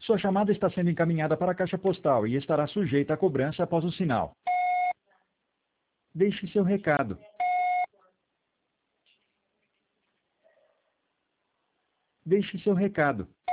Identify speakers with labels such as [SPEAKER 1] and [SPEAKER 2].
[SPEAKER 1] Sua chamada está sendo encaminhada para a caixa postal e estará sujeita a cobrança após o sinal. Deixe seu recado. Deixe seu recado.